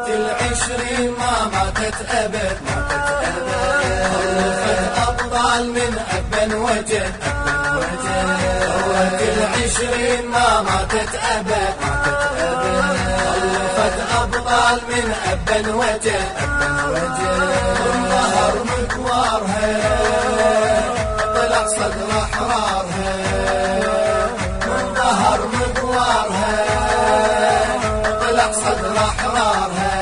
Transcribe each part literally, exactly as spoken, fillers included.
العشرين ما ماتت أبد ماتت أبد خلفت أبطال من أب وجد أب وجد ثورة العشرين ما ماتت أبد ماتت أبد خلفت أبطال من أب وجد أب وجد ظهر مكوارها طلع صدر أحرارها من ظهر مكوارها طلع صدر أحرارها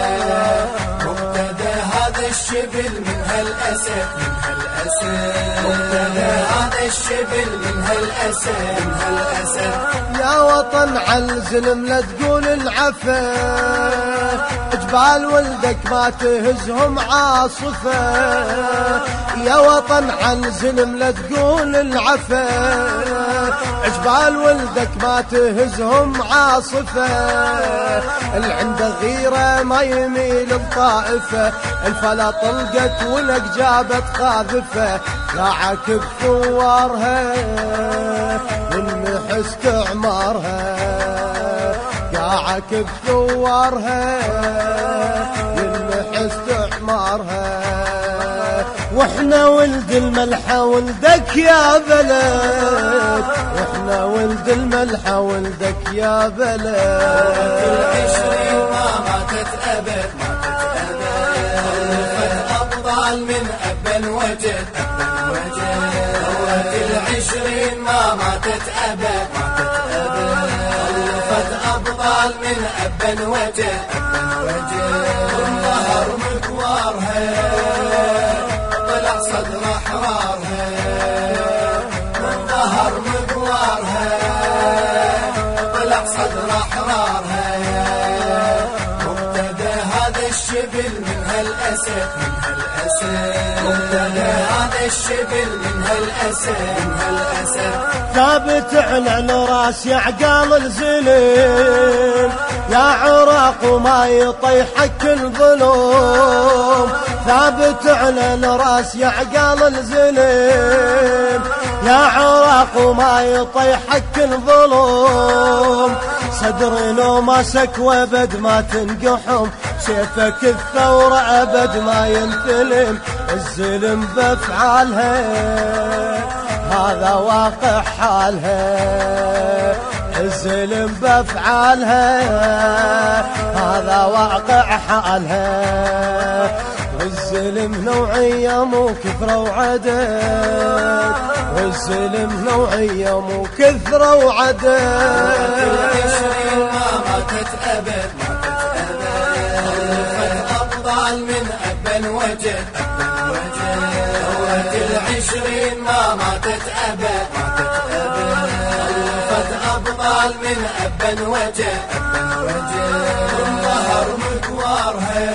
مبتدى هذا الشبل من هالأسد من هالأسد مبتدى هذا الشبل من هالأسد من هالأسد يا وطن عالزلم لا تقول العفا جبال ولدك ما تهزهم عاصفة يا وطن عالزلم لا تقول العفا جبال ولدك ما تهزهم عاصفة اللي عنده غيرة ما يميل الطائفة الفلا طلقت ولك جابت خاذفة قاعك بثوارها والنحس تعمارها قاعك بثوارها والنحس تعمارها واحنا ولد الملحة ولدك يا بلد واحنا ولد الملحة ولدك يا بلد العشرين ما ماتت أبد ماتت أبد خلفت أبطال من أب وجد أب وجد ثورة العشرين ما ماتت أبد ماتت أبد خلفت أبطال من أب وجد أب وجد ظهر مكوارها طلع صدر أحرارها من ظهر مكوارها طلع صدر أحرارها مبتدى هذا الشبل من هالأسد من هالأسد مبتدى هذا الشبل من هالأسد من هالأسد ثابت على الراس يا عقال الزلم يا عراق وما يطيحك الظلم ثابت على الراس يا عقال الزلم يا عراق وما يطيحك الظلم صدر لو ماسك وابد ما تنقحم سيفك الثورة أبد ما ينثلم الزلم بأفعالها هذا واقع حالها الزلم بأفعالها هذا واقع حالها والزلم نوعية مو كثرة وعدد والزلم نوعية مو كثرة وعدد العشرين ما ماتت أبد ماتت أبد خلفت أبطال من أب وجد أب وجد ثورة العشرين ما ماتت أبد ماتت أبد خلفت أبطال من أب وجد أب وجد ظهر مكوارها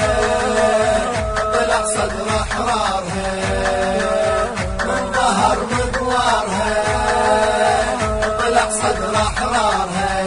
طلع صدر أحرارها من ظهر مكوارها طلع صدر أحرارها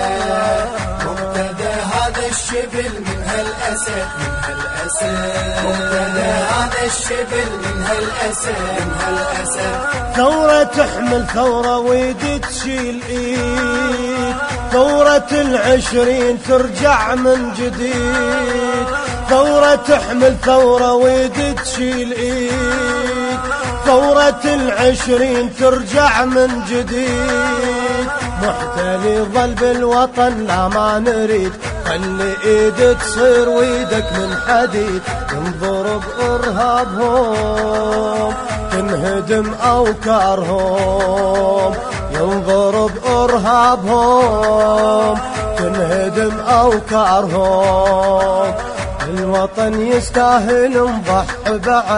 مبتدى هذا الشبل من هالأسد من هالأسد مبتدى هذا الشبل من هالأسد من هالأسد ثورة تحمل ثورة ويد تشيل ايد ثورة العشرين ترجع من جديد ثورة تحمل ثورة ويد تشيل ايد ثورة العشرين ترجع من جديد محتل يظل بالوطن لا ما نريد خلي ايد تصير ويدك من حديد تنضرب ارهابهم تنهدم اوكارهم ينضرب ارهابهم تنهدم اوكارهم الوطن يستاهل نضحي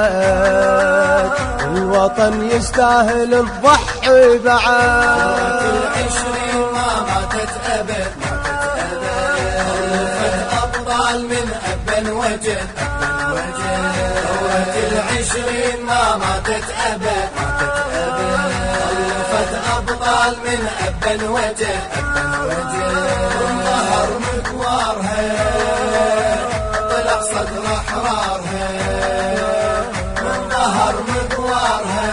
بعد الوطن يستاهل نضحي بعد العشرين ما ماتت أبد ماتت أبد خلفت أبطال من أب وجد أب وجد ثورة العشرين ما ماتت أبد ماتت أبد خلفت أبطال من أب وجد أب وجد ظهر مكوارها طلع صدر أحرارها من ظهر مكوارها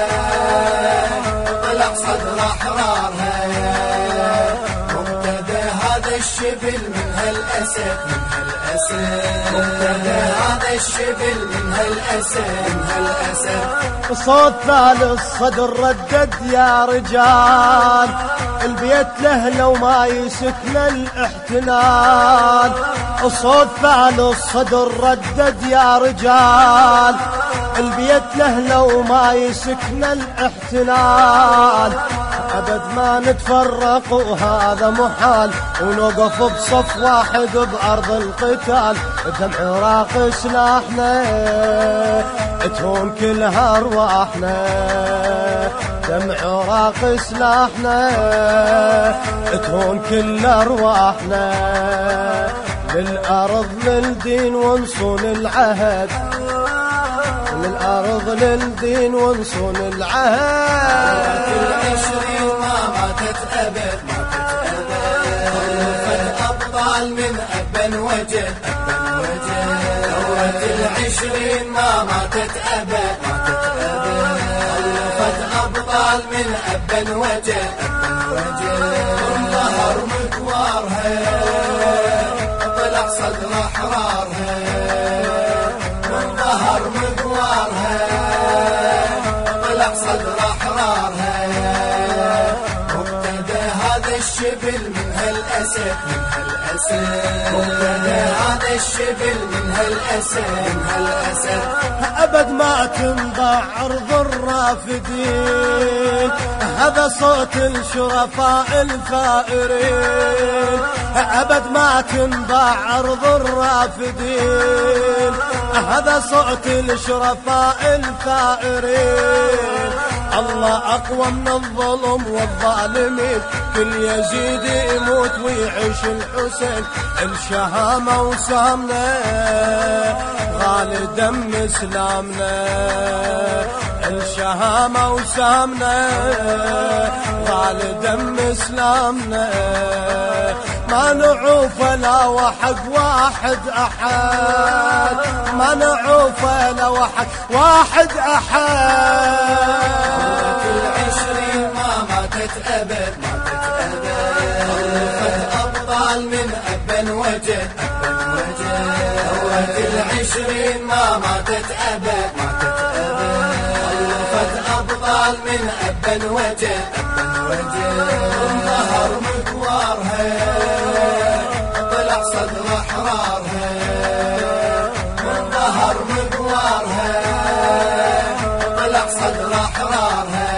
طلع صدر أحرارها مبتدى هذا الشبل من هالأسد من هالأسد مبتدى هذا الشبل من هالأسد من هالأسد صوت ثالث صدر ردد يا رجال البيت له لو ما يسكن الاحتلال صوت ثالث صدر ردد يا رجال البيت له لو ما يسكن الاحتلال أبد ما نتفرق وهذا محال ونوقف بصف واحد بأرض القتال دمع راق سلاحنا تهون كلها أرواحنا دمع راق سلاحنا تهون كل أرواحنا للأرض للدين ونصون العهد للأرض للدين ونصون العهد العشرين ما ماتت أبد ماتت أبد أبطال من أبا وجد أبا وجد ثورة العشرين ما ماتت أبد ماتت أبد أبطال من أبا وجد أبا وجد انظهر مكوارها طلع صدر أحرارها انظهر مكوارها طلع صدر أحرارها مبتدى هذا الشبل من هالأسد من هالأسد مبتدى هذا الشبل من هالأسد من هالأسد أبد ما تنضع عرض الرافدين هذا صوت الشرفاء الثائرين أبد ما تنضع عرض الرافدين هذا صوت الشرفاء الثائرين الله أقوى من الظلم والظالمين كل يزيد يموت ويعيش الحسين الشهامة وسامنا غالي دم اسلامنا الشهامة وسامنا غالي دم اسلامنا ما نعوف لا وحق واحد احد ما نعوف لا وحق واحد احد العشرين ما ماتت ابد ماتت ابد ابطال من ابا وجد ابا وجد ثورة العشرين ما ماتت ابد ماتت ابد ابطال من ابا وجد ابا وجد انظهر مكوارها طلع صدر احرارها انظهر مكوارها طلع صدر احرارها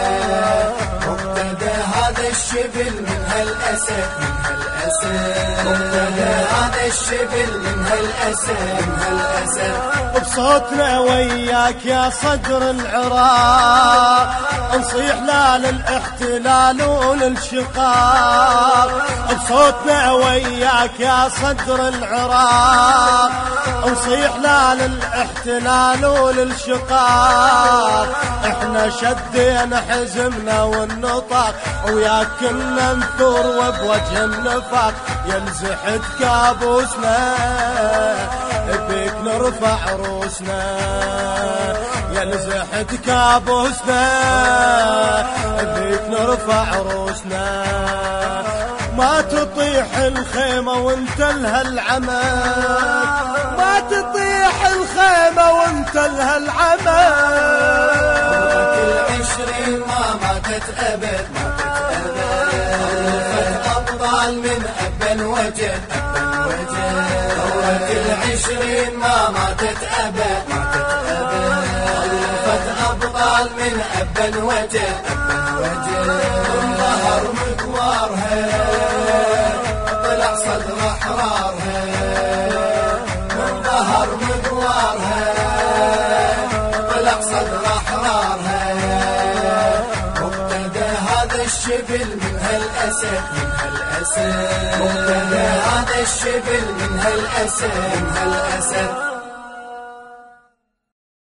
مبتدى هذا الشبل من هالاسد من هالاسد مبتدى هذا الشبل من هالاسد من هالاسد بصوتنا وياك يا صدر العراق نصيح لا للاحتلال وللشقاق بصوتنا وياك يا صدر العراق نصيح لا للاحتلال وللشقاق احنا شدينا حزمنا والنطاق وياك كنا نثور وبوجه النفاق يلزحت كابوسنا بيك نرفع روسنا يلزحت كابوسنا بيك نرفع روسنا ما تطيح الخيمة وانت لها العمل ما تطيح الخيمة وانت لها العمل العشرين ما ماتت أبد ماتت أبد أبطال من أبا وجد أبا وجد ثورة العشرين ما ماتت أبد ماتت أبد أبطال من أبا وجد أبا وجد انظهر مكوارها طلع صدر أحرارها انظهر مكوارها طلع صدر أحرارها مبتدى هذا الشبل من هالأسد من هالأسد مبتدى هذا الشبل من هالأسد من هالأسد